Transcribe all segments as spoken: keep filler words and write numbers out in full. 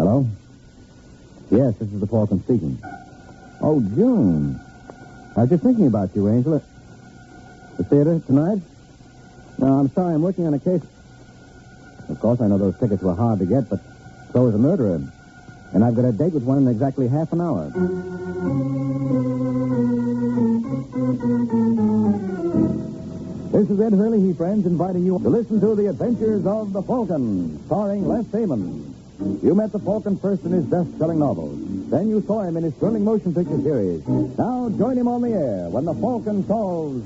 Hello? Yes, this is the Falcon speaking. Oh, June. I was just thinking about you, Angela. The theater tonight? No, I'm sorry. I'm working on a case. Of course, I know those tickets were hard to get, but so is a murderer. And I've got a date with one in exactly half an hour. This is Ed Hurley, he friends, inviting you to listen to The Adventures of the Falcon, starring Les Damon. You met the Falcon first in his best-selling novels. Then you saw him in his thrilling motion picture series. Now join him on the air when the Falcon solves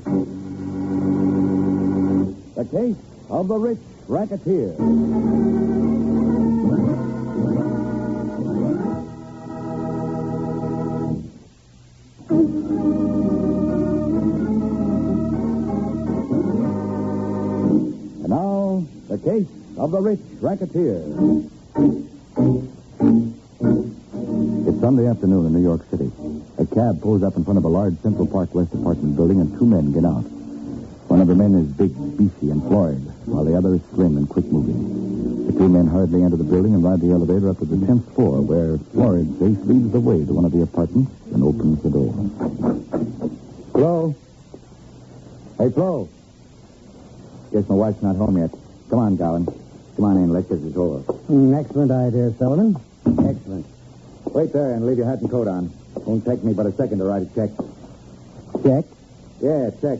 the case of the rich racketeer. And now, the case of the rich racketeer. It's Sunday afternoon in New York City. A cab pulls up in front of a large Central Park West apartment building, and two men get out. One of the men is big, beefy, and florid, while the other is slim and quick-moving. The two men hurriedly enter the building and ride the elevator up to the tenth floor, where Florid's face leads the way to one of the apartments and opens the door. Flo? Hey, Flo. Guess my wife's not home yet. Come on, Gowan. Come on in. Let's get this over. Mm, excellent idea, Sullivan. Excellent. Wait there and leave your hat and coat on. Won't take me but a second to write a check. Check? Yeah, check.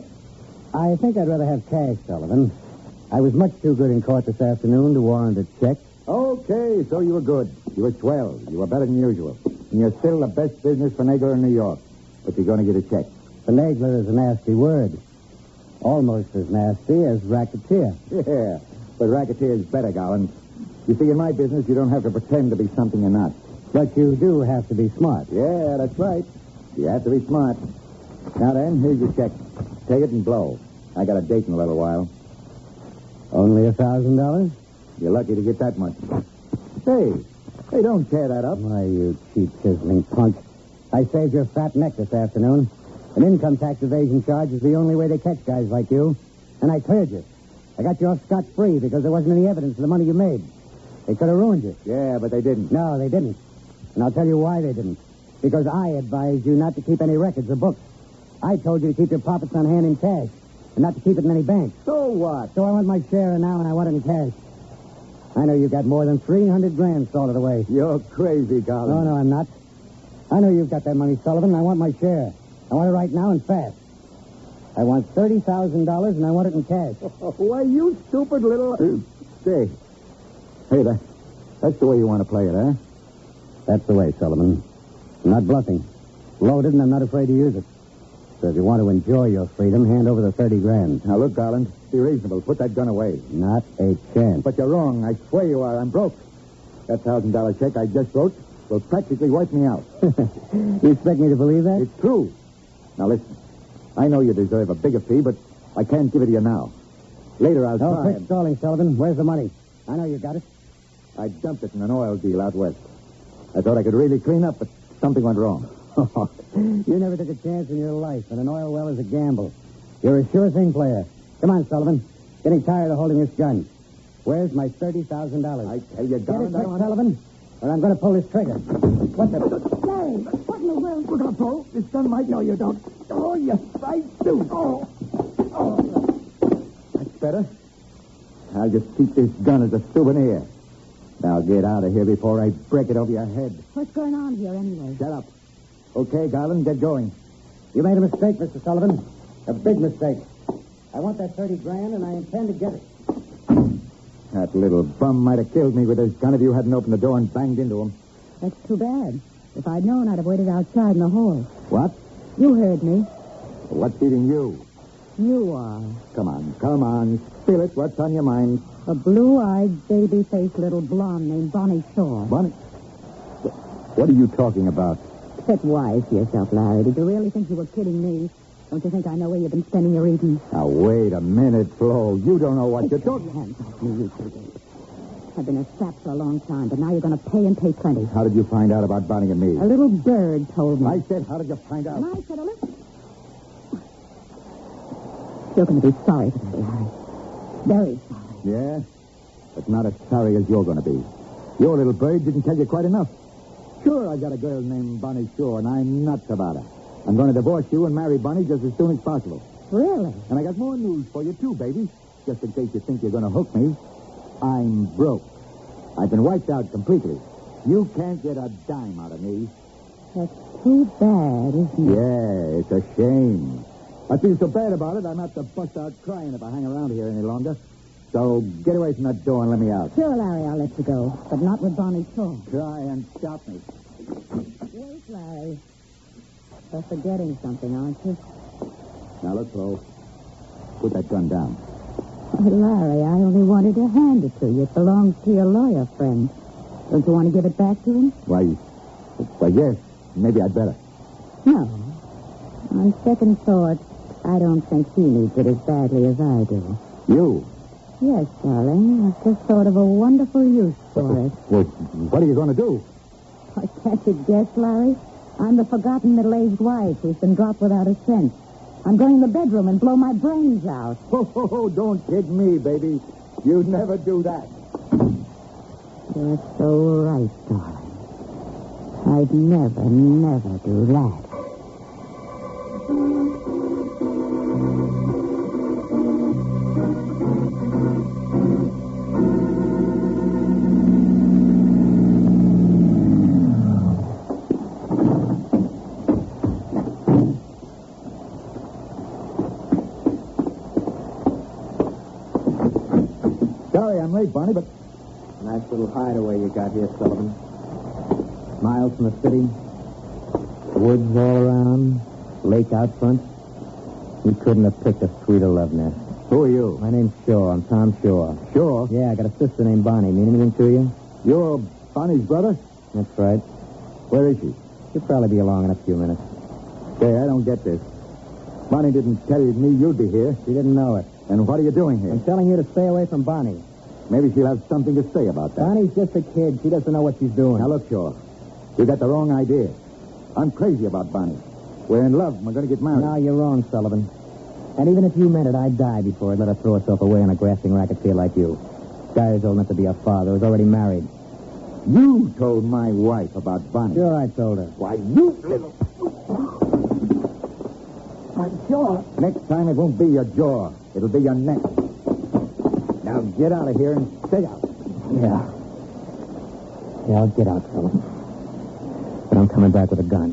I think I'd rather have cash, Sullivan. I was much too good in court this afternoon to warrant a check. Okay, so you were good. You were swell. You were better than usual. And you're still the best business finagler in New York. But you're going to get a check. Finagler is a nasty word. Almost as nasty as racketeer. Yeah, but racketeer is better, Gowan. You see, in my business, you don't have to pretend to be something you're not. But you do have to be smart. Yeah, that's right. You have to be smart. Now then, here's your check. Take it and blow. I got a date in a little while. Only a thousand dollars? You're lucky to get that much. Hey, hey, don't tear that up. Why, you cheap, sizzling punk. I saved your fat neck this afternoon. An income tax evasion charge is the only way they catch guys like you. And I cleared you. I got you off scot-free because there wasn't any evidence of the money you made. They could have ruined you. Yeah, but they didn't. No, they didn't. And I'll tell you why they didn't. Because I advised you not to keep any records or books. I told you to keep your profits on hand in cash and not to keep it in any bank. So what? So I want my share now, and I want it in cash. I know you've got more than three hundred grand salted away. You're crazy, Gowan. No, no, I'm not. I know you've got that money, Sullivan. I want my share. I want it right now and fast. I want thirty thousand dollars, and I want it in cash. Why, you stupid little... Say, hey, that, that's the way you want to play it, huh? That's the way, Sullivan. I'm not bluffing. Loaded, and I'm not afraid to use it. So if you want to enjoy your freedom, hand over the thirty grand. Now, look, Garland, be reasonable. Put that gun away. Not a chance. But you're wrong. I swear you are. I'm broke. That one thousand dollars check I just wrote will practically wipe me out. You expect me to believe that? It's true. Now, listen. I know you deserve a bigger fee, but I can't give it to you now. Later, I'll No, try. quit and- stalling, Sullivan. Where's the money? I know you got it. I dumped it in an oil deal out west. I thought I could really clean up, but something went wrong. You never took a chance in your life, and an oil well is a gamble. You're a sure thing player. Come on, Sullivan. Getting tired of holding this gun. Where's my thirty thousand dollars? I tell you, Get it Garland, I quick, don't... Sullivan, or I'm going to pull this trigger. What the... Larry, what in the world? Look out, Bo. This gun might... No, you don't. Oh, yes, I do. Oh. Oh. That's better. I'll just keep this gun as a souvenir. Now get out of here before I break it over your head. What's going on here anyway? Shut up. Okay, Garland, get going. You made a mistake, Mister Sullivan. A big mistake. I want that thirty grand, and I intend to get it. That little bum might have killed me with his gun if you hadn't opened the door and banged into him. That's too bad. If I'd known, I'd have waited outside in the hall. What? You heard me. What's eating you? You are. Come on, come on. Spill it. What's on your mind? A blue-eyed, baby-faced little blonde named Bonnie Shaw. Bonnie? What are you talking about? Get wise to yourself, Larry. Did you really think you were kidding me? Don't you think I know where you've been spending your evenings? Now, wait a minute, Flo. You don't know what you're Take your talking... hands off me, you two. I've been a sap for a long time, but now you're going to pay and pay plenty. How did you find out about Bonnie and me? A little bird told me. I said, how did you find out? And I said, a little... You're going to be sorry for that, Larry. Very sorry. Yeah? But not as sorry as you're going to be. Your little bird didn't tell you quite enough. Sure, I got a girl named Bonnie Shore, and I'm nuts about her. I'm going to divorce you and marry Bonnie just as soon as possible. Really? And I got more news for you, too, baby. Just in case you think you're going to hook me. I'm broke. I've been wiped out completely. You can't get a dime out of me. That's too bad, isn't it? Yeah, it's a shame. I feel so bad about it, I'm have to bust out crying if I hang around here any longer. So get away from that door and let me out. Sure, Larry, I'll let you go. But not with Bonnie Shaw. Try and stop me. Wait, Larry. You're forgetting something, aren't you? Now, look, Flo. Put that gun down. Oh, Larry, I only wanted to hand it to you. It belongs to your lawyer friend. Don't you want to give it back to him? Why, why, yes. Maybe I'd better. No. On second thought, I don't think he needs it as badly as I do. You? Yes, darling. I've just thought of a wonderful use for it. Well, what are you going to do? I can't you guess, Larry? I'm the forgotten middle-aged wife who's been dropped without a cent. I'm going in the bedroom and blow my brains out. Oh, oh, oh, don't kid me, baby. You'd never do that. You're so right, darling. I'd never, never do that. Sorry I'm late, Bonnie, but... Nice little hideaway you got here, Sullivan. Miles from the city. Woods all around. Lake out front. You couldn't have picked a sweeter love nest. Who are you? My name's Shaw. I'm Tom Shaw. Sure. Yeah, I got a sister named Bonnie. Mean anything to you? You're Bonnie's brother? That's right. Where is she? She'll probably be along in a few minutes. Say, I don't get this. Bonnie didn't tell me you'd be here. She didn't know it. And what are you doing here? I'm telling you to stay away from Bonnie. Maybe she'll have something to say about that. Bonnie's just a kid. She doesn't know what she's doing. Now, look, Shaw. You got the wrong idea. I'm crazy about Bonnie. We're in love and we're going to get married. No, you're wrong, Sullivan. And even if you meant it, I'd die before I'd let her throw herself away on a grafting racketeer like you. Guy who's old enough to be a father, who's already married. You told my wife about Bonnie. Sure, I told her. Why, you little... My jaw. Next time it won't be your jaw. It'll be your neck. Now get out of here and stay out. Yeah. Yeah, I'll get out, Sullivan. But I'm coming back with a gun.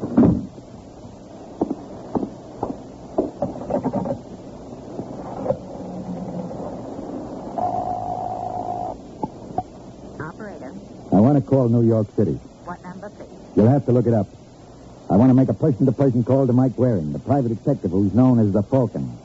Operator. I want to call New York City. What number, please? You'll have to look it up. I want to make a person-to-person call to Mike Waring, the private detective who's known as the Falcon.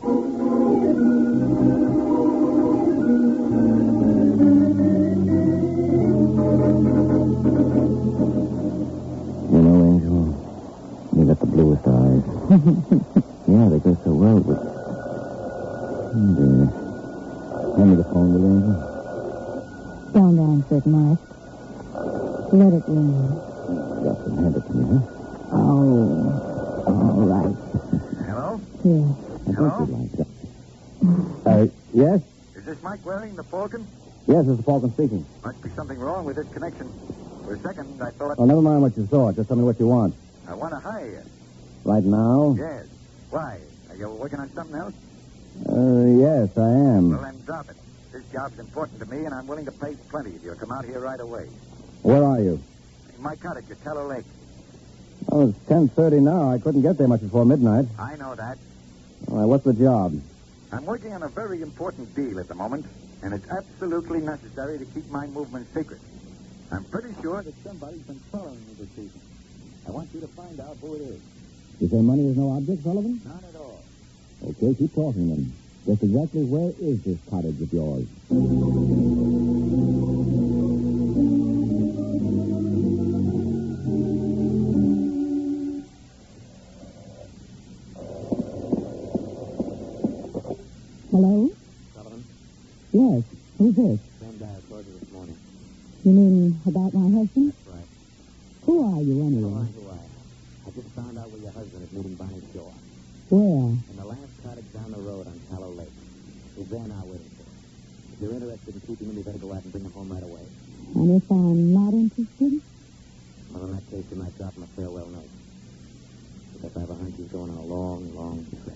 You know, Angel, you got the bluest eyes. Yeah, they go so well with... Oh, dear. Hand me the phone, will you, Angel? Don't answer it, Mark. Let it ring. Got to hand it to me, huh? Oh, all right. Hello? Yes. I Hello? thought you'd like that. Uh, yes? Is this Mike Waring, the Falcon? Yes, this is Falcon speaking. Must be something wrong with this connection. For a second, I thought... Well, never mind what you saw. Just tell me what you want. I want to hire you. Right now? Yes. Why? Are you working on something else? Uh, yes, I am. Well, then drop it. This job's important to me, and I'm willing to pay plenty if you'll come out here right away. Where are you? In my cottage at Teller Lake. Oh, it's ten thirty now. I couldn't get there much before midnight. I know that. All right, what's the job? I'm working on a very important deal at the moment, and it's absolutely necessary to keep my movements secret. I'm pretty sure that somebody's been following me this evening. I want you to find out who it is. You say money is no object, Sullivan? Not at all. Okay, keep talking then. Just exactly where is this cottage of yours? Hello? Sullivan? Yes. Who's this? Same guy I called you this morning. You mean about my husband? That's right. Who are you, How anyway? long do I? I just found out where your husband is meeting Bonnie Shaw. Where? In the last cottage down the road on Tallow Lake. He's there now waiting for her. If you're interested in keeping him, you better go out and bring him home right away. And if I'm not interested? Well, in that case, you might drop him a farewell note. Because I have a hunch he's going on a long, long trip.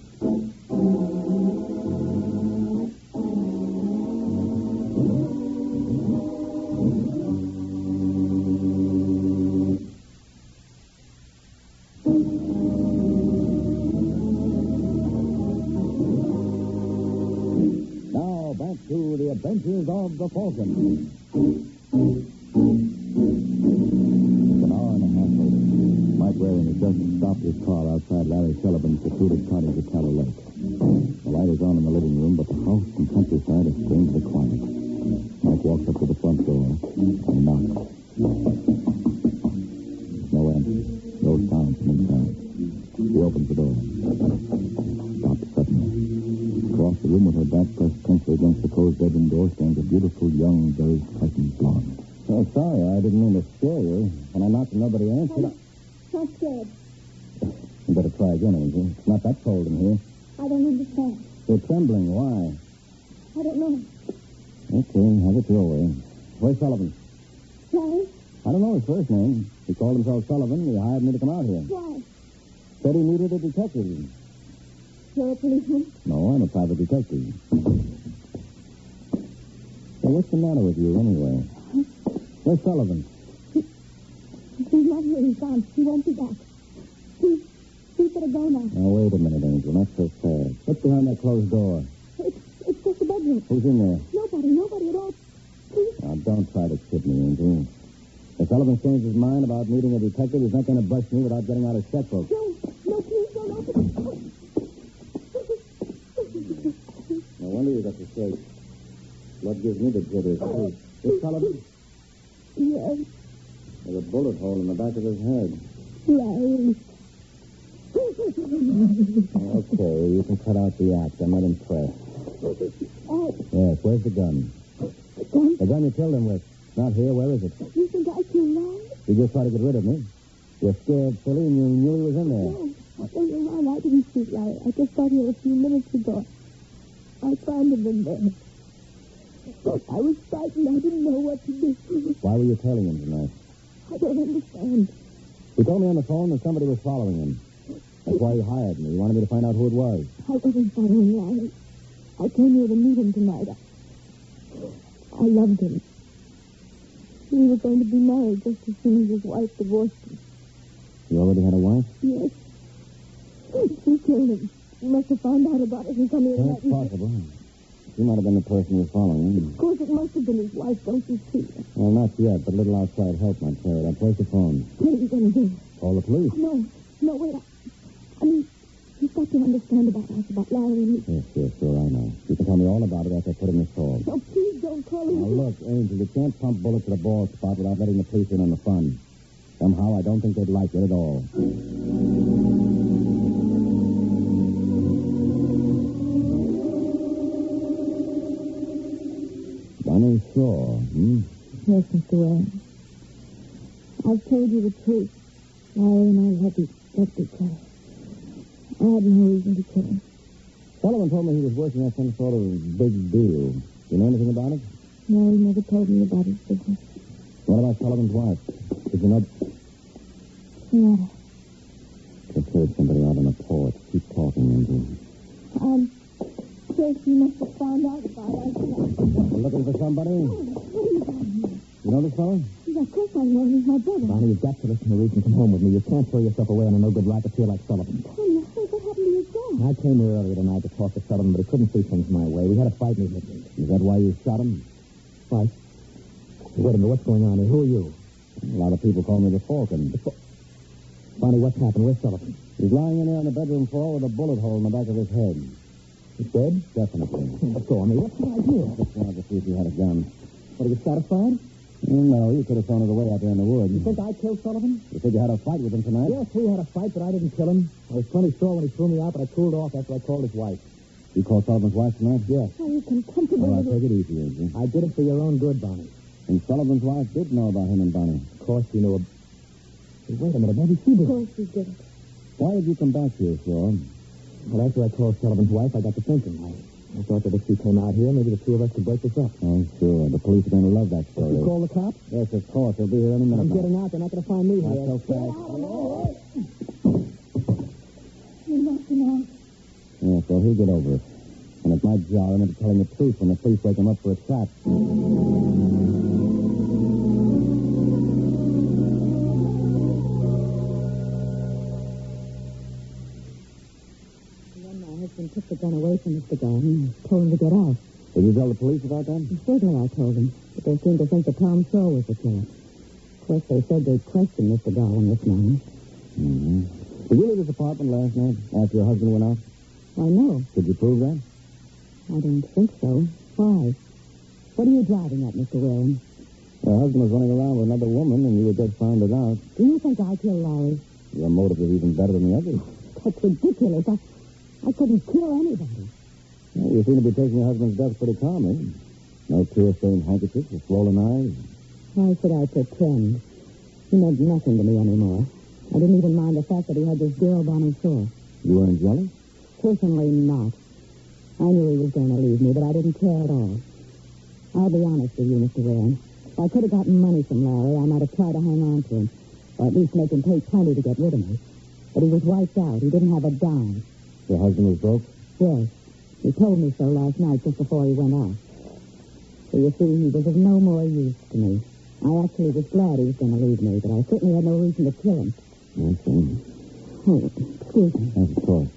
Now, back to the adventures of the Falcon. An hour and a half later, Mike Waring has just stopped his car outside Larry Sullivan's secluded cottage at Tallow Lake. The light is on in the living room, but the house and countryside are strangely quiet. Mike walks up to the front door and knocks. No answer. No sound from inside. He opens the door. Stops suddenly. Across the room with her back pressed tensely against the closed bedroom door stands a beautiful, young, very frightened blonde. Oh, sorry, I didn't mean to scare you. When I knocked and nobody answered, I... Not scared. You better try again, Angel. It's not that cold in here. I don't understand. You're trembling. Why? I don't know. Okay, have it your way. Where's Sullivan? Larry? I don't know his first name. He called himself Sullivan. He hired me to come out here. Why? Said he needed a detective. You're a policeman? No, I'm a private detective. Well, what's the matter with you, anyway? Where's Sullivan? He's not here. He's gone. He won't be back. Please, please better go now. Now, wait a minute, Angel. Not so fast. What's behind that closed door? It's, it's just a bedroom. Who's in there? Nobody, nobody at all. Please. Now, don't try to kid me, Angel. If Sullivan changed his mind about meeting a detective, he's not going to bust me without getting out his checkbook. No, no, please don't open it. No wonder you got the shake. Blood gives me the jitters. Hey, is Sullivan? Yes, There's a bullet hole in the back of his head. Larry. Okay, you can cut out the act. I'm not impressed. Oh, Yes, where's the gun? gun? The gun you killed him with. Not here. Where is it? You think I killed Larry? You just tried to get rid of me. You're scared, silly, and you knew he was in there. No, no, you're wrong. I didn't shoot Larry. I just got here a few minutes ago. I found him in there. I was frightened. I didn't know what to do. Why were you tailing him tonight? I don't understand. He told me on the phone that somebody was following him. That's why he hired me. He wanted me to find out who it was. I wasn't following Larry. I came here to meet him tonight. I, I loved him. We were going to be married just as soon as his wife divorced him. You already had a wife? Yes. She killed him. He must have found out about it and come here. That's possible. She might have been the person who was following him. Of course, it must have been his wife, don't you see? Well, not yet, but a little outside help might carry it. I'll place the phone. What are you going to do? Call the police. No, no, wait. I, I mean, you've got to understand about us, about Larry and me. Yes, yes, sure, I know. You can tell me all about it after I put in this call. No, please don't call him. Now, look, Angel, you can't pump bullets at a bald spot without letting the police in on the fun. Somehow, I don't think they'd like it at all. Bonnie Shaw, hmm? Yes, Mister Waring. I've told you the truth. Larry and I love each other. I had no reason to kill him. Sullivan told me he was working on some sort of big deal. You know anything about it? No, he never told me about his business. What about Sullivan's wife? Did you know? No. Just heard somebody out on the porch. Keep talking, Angel. Um, Chase, you must have found out about us. We're looking for somebody? What are you doing here? You know this fellow? Yes, of course I know. He's my brother. Bonnie, you've got to listen to reason. Come home with me. You can't throw yourself away on a no-good racketeer like Sullivan. Oh, no. What happened to your dad? I came here earlier tonight to talk to Sullivan, but he couldn't see things my way. We had a fight in his midnight. Is that why you shot him? Fight? Wait a minute. What's going on here? Who are you? A lot of people call me the Falcon. The Fal- Bonnie, what's happened? Where's Sullivan? He's lying in there on the bedroom floor with a bullet hole in the back of his head. He's dead? Definitely. Let's go on me. What's the idea? I just wanted to see if you had a gun. What, are you satisfied? No, you could have thrown it away out there in the woods. You think I killed Sullivan? You said you had a fight with him tonight? Yes, we had a fight, but I didn't kill him. I was plenty sore when he threw me out, but I cooled off after I called his wife. You called Sullivan's wife tonight? Yes. Are you contemptible? All right, little- take it easy, Angel. I did it for your own good, Bonnie. And Sullivan's wife did know about him and Bonnie. Of course she knew. Hey, wait a minute, maybe she Of did. course you did it. Why did you come back here, Shaw? Well, after I called Sullivan's wife, I got to thinking. I, I thought that if she came out here, maybe the two of us could break this up. Oh, sure. The police are going to love that story. Did you call the cops? Yes, of course. They'll be here any minute. I'm now. getting out. They're not going to find me Not here. so fast. You knocked him out. Yes, well, he'll get over it. And it might jar him into telling the truth when the police wake him up for a trap. And took the gun away from Mister Garland and told him to get out. Did you tell the police about that? And certainly I told them, but they seemed to think that Tom Shaw was the killer. Of course, they said they'd question Mister Garland this morning. Mm-hmm. Did you leave this apartment last night after your husband went out? Why, no. Did you prove that? I don't think so. Why? What are you driving at, Mister Warren? Your husband was running around with another woman, and you had just found it out. Do you think I killed Larry? Your motive is even better than the others. That's ridiculous. I, I couldn't kill anybody. Well, you seem to be taking your husband's death pretty calmly. No tear-stained handkerchiefs or swollen eyes. Why should I pretend? He meant nothing to me anymore. I didn't even mind the fact that he had this girl, Bonnie Shaw. You weren't jealous? Certainly not. I knew he was going to leave me, but I didn't care at all. I'll be honest with you, Mister Warren. If I could have gotten money from Larry, I might have tried to hang on to him, or at least make him pay plenty to get rid of me. But he was wiped out. He didn't have a dime. Your husband was broke? Yes. He told me so last night just before he went out. So you see, he was of no more use to me. I actually was glad he was going to leave me, but I certainly had no reason to kill him. I see. Oh, excuse me. Yes, of course.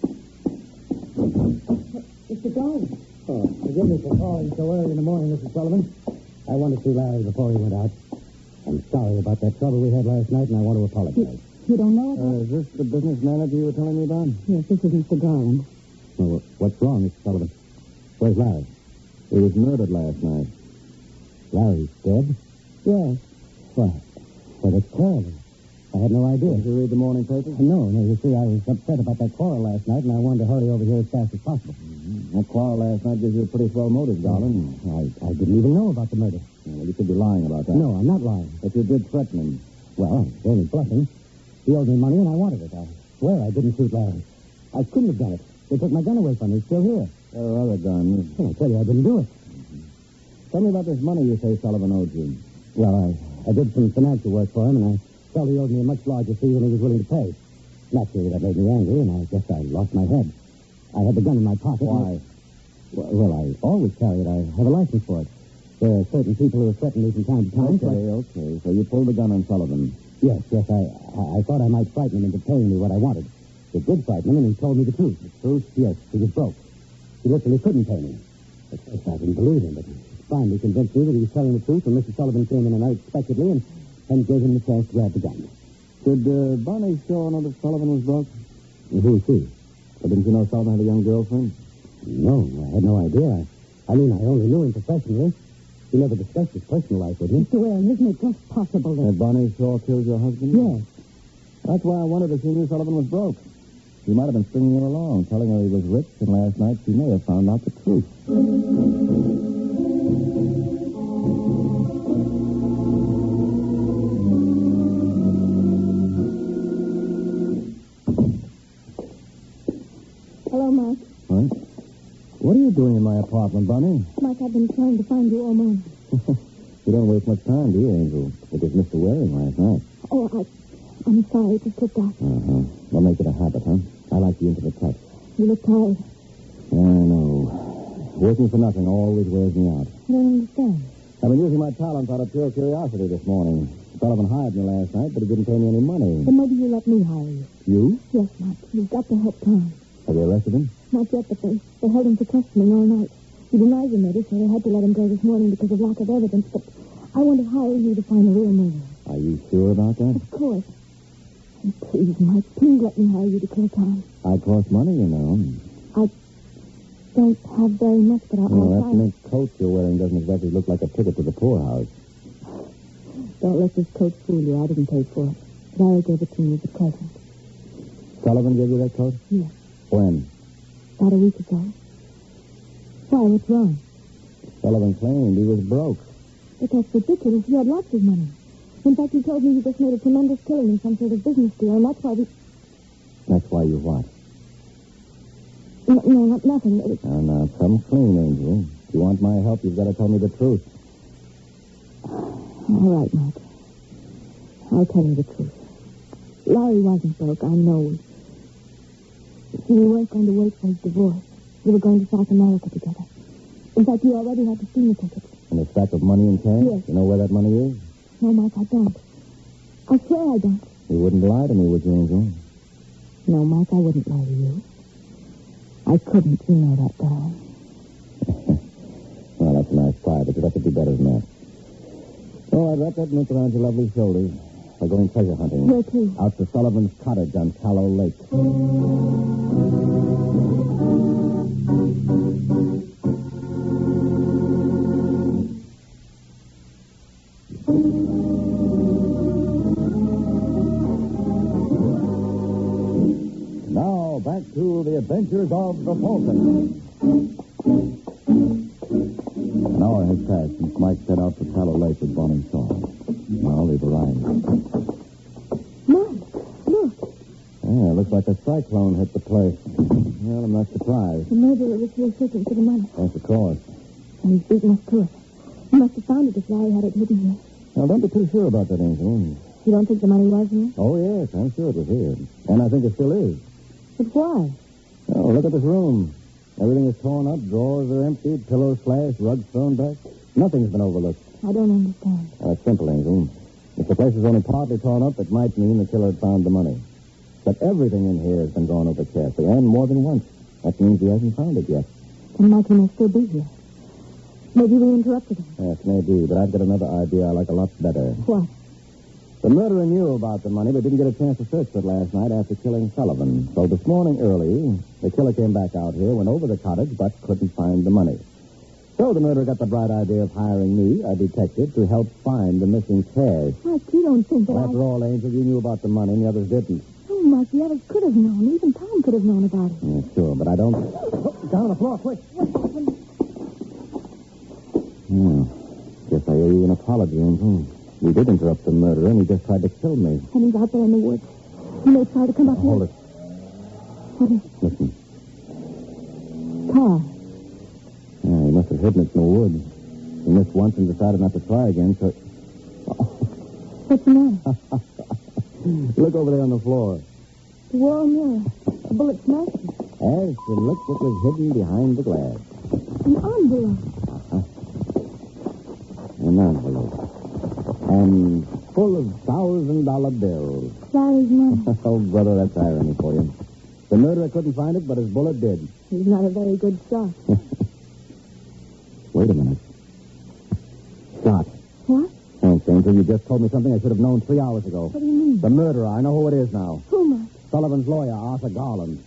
Mister Garland. Oh, forgive me for calling so early in the morning, Missus Sullivan. I wanted to see Larry before he went out. I'm sorry about that trouble we had last night, and I want to apologize. You don't know about Uh, is this the business manager you were telling me about? Yes, this is Mister Garland. Well, what's wrong, Mister Sullivan? Where's Larry? He was murdered last night. Larry's dead? Yes. Why, well, it's terrible. I had no idea. Did you read the morning paper? No, no, you see, I was upset about that quarrel last night, and I wanted to hurry over here as fast as possible. Mm-hmm. That quarrel last night gives you a pretty swell motive, Garland. I, I didn't even know about the murder. Well, you could be lying about that. No, I'm not lying. But you did threaten him. Well, I was only bluffing. He owed me money, and I wanted it. I swear I didn't shoot Larry. I couldn't have done it. They took my gun away from me. It's still here. There are other guns. Well, I tell you, I didn't do it. Mm-hmm. Tell me about this money you say Sullivan owed you. Well, I, I did some financial work for him, and I felt he owed me a much larger fee than he was willing to pay. Naturally, that made me angry, and I guess I lost my head. I had the gun in my pocket. Why? Well, well, I always carry it. I have a license for it. There are certain people who have threatened me from time to time. Okay, so I, okay. So you pulled the gun on Sullivan. yes, yes, I, I, I thought I might frighten him into paying me what I wanted. It did frighten him, and he told me the truth. The truth? Yes, he was broke. He literally couldn't pay me. At first, I didn't believe him, but he finally convinced me that he was telling the truth when Mister Sullivan came in unexpectedly and, and gave him the chance to grab the gun. Did uh, Bonnie Shaw know that Sullivan was broke? And who is he? But didn't you know Sullivan had a young girlfriend? No, I had no idea. I, I mean, I only knew him professionally. He never discussed his personal life with me. Mister Warren, isn't it just possible that... Had Bonnie Shaw killed your husband? Yes. That's why I wondered if she knew Sullivan was broke. She might have been stringing him along, telling her he was rich, and last night she may have found out the truth. Hello, Mike. What? What are you doing in my apartment, Bonnie? Mike, I've been trying to find you all morning. You don't waste much time, do you, Angel? It was Mister Waring last night. Oh, I, I'm sorry. It just slipped out. Uh-huh. Well, make it a habit, huh? I like the intimate touch. You look tired. I know. Working for nothing always wears me out. I don't understand. I've been using my talents out of pure curiosity this morning. Sullivan hired me last night, but he didn't pay me any money. Then maybe you let me hire you. You? Yes, Mike. You've got to help Tom. Have you arrested him? Not yet, but they, they held him for questioning all night. He denied the murder, so they had to let him go this morning because of lack of evidence. But I want to hire you to find the real murderer. Are you sure about that? Of course. And please, Mike, please let me hire you to kill Tom. I cost money, you know. I don't have very much, but I'll, Well, I'll that try. mink coat you're wearing doesn't exactly look like a ticket to the poorhouse. Don't let this coat fool you. I didn't pay for it. Larry gave it to me as a present. Sullivan gave you that coat? Yes. When? About a week ago. Why, what's wrong? Sullivan claimed he was broke. But that's ridiculous. He had lots of money. In fact, he told me he just made a tremendous killing in some sort of business deal, and that's why we... That's why you what? No, no not nothing. It, Now, now, come clean, Angel. If you want my help, you've got to tell me the truth. all right, Mike. I'll tell you the truth. Larry wasn't broke, I know. See, we weren't going to wait for his divorce. We were going to South America together. In fact, you already had the steamer tickets. And a stack of money in cash? Yes. You know where that money is? No, Mike, I don't. I swear I don't. You wouldn't lie to me, would you, Angel? No, Mike, I wouldn't lie to you. I couldn't, you know that, darling. Well, that's a nice try, but you'd have to do better than that. Oh, I'd wrap that noose around your lovely shoulders. We're going treasure hunting. Where to? Out to Sullivan's cottage on Tallow Lake. Now, back to the adventures of the Falcon. An hour has passed since Mike set out for Tallow Lake with Bonnie Shaw. Now they've arrived. Mike, look. Yeah, it looks like a cyclone hit the place. Well, I'm not surprised. The murderer was here searching for the money. Yes, of course. And he's beaten us to it. He must have found it if Larry had it hidden here. Now, don't be too sure about that, Angel. You don't think the money was here? Oh, yes, I'm sure it was here. And I think it still is. But why? Oh, look at this room. Everything is torn up. Drawers are emptied. Pillows slashed. Rugs thrown back. Nothing's been overlooked. I don't understand. Now, it's simple, Angel. If the place is only partly torn up, it might mean the killer had found the money. But everything in here has been gone over carefully, and more than once. That means he hasn't found it yet. And Mike, he may still be here. Maybe we interrupted him. Yes, maybe, but I've got another idea I like a lot better. What? The murderer knew about the money, but didn't get a chance to search for it last night after killing Sullivan. So this morning early, the killer came back out here, went over the cottage, but couldn't find the money. So the murderer got the bright idea of hiring me, a detective, to help find the missing cash. Mike, you don't think that Well, I... after all, Angel, you knew about the money and the others didn't. Oh, Mike, the others could have known. Even Tom could have known about it. Yeah, sure, but I don't... Oh, down on the floor, quick. What happened? Hmm. Guess I owe you an apology, Angel. We did interrupt the murderer, and he just tried to kill me. And he's out there in the woods. He may try to come up Now, here. hold it. What is it? Listen. Car. Yeah, he must have hidden it in the woods. He missed once and decided not to try again, so... What's the matter? Look over there on the floor. The wall mirror. A bullet smashed it. Yes, and look what was hidden behind the glass. An envelope. An envelope. And full of thousand-dollar bills. Larry's money. Oh, brother, that's irony for you. The murderer couldn't find it, but his bullet did. He's not a very good shot. Wait a minute. Shot. What? Thanks, Angel. You just told me something I should have known three hours ago. What do you mean? The murderer. I know who it is now. Who, Mike? Sullivan's lawyer, Arthur Garland.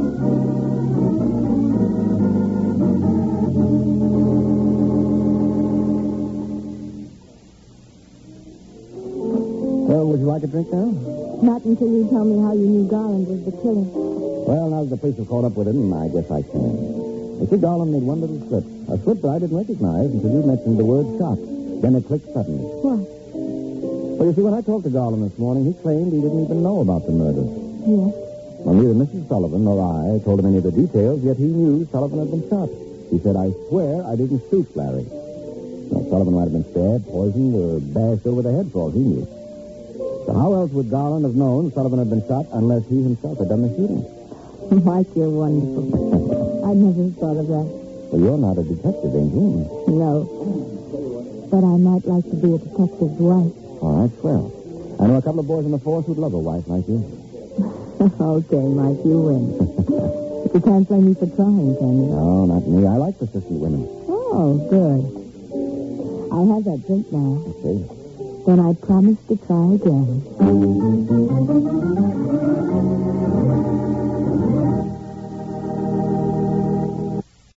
Well, would you like a drink now? Not until you tell me how you knew Garland was the killer. Well, now that the police have caught up with him, I guess I can. You see, Garland made one little slip. A slip that I didn't recognize until you mentioned the word shot. Then it clicked suddenly. What? Well, you see, when I talked to Garland this morning, he claimed he didn't even know about the murder. Yes. Well, neither Missus Sullivan nor I told him any of the details, yet he knew Sullivan had been shot. He said, I swear I didn't shoot Larry. Now, Sullivan might have been stabbed, poisoned, or bashed over the head for all he knew. So how else would Garland have known Sullivan had been shot unless he himself had done the shooting? Mike, you're wonderful. I never thought of that. Well, you're not a detective, Angel. No. But I might like to be a detective's wife. All right, swell. I know a couple of boys in the force who'd love a wife like you. Okay, Mike, you win. You can't blame me for trying, can you? No, not me. I like persistent women. Oh, good. I have that drink now. Okay. Then I promise to try again.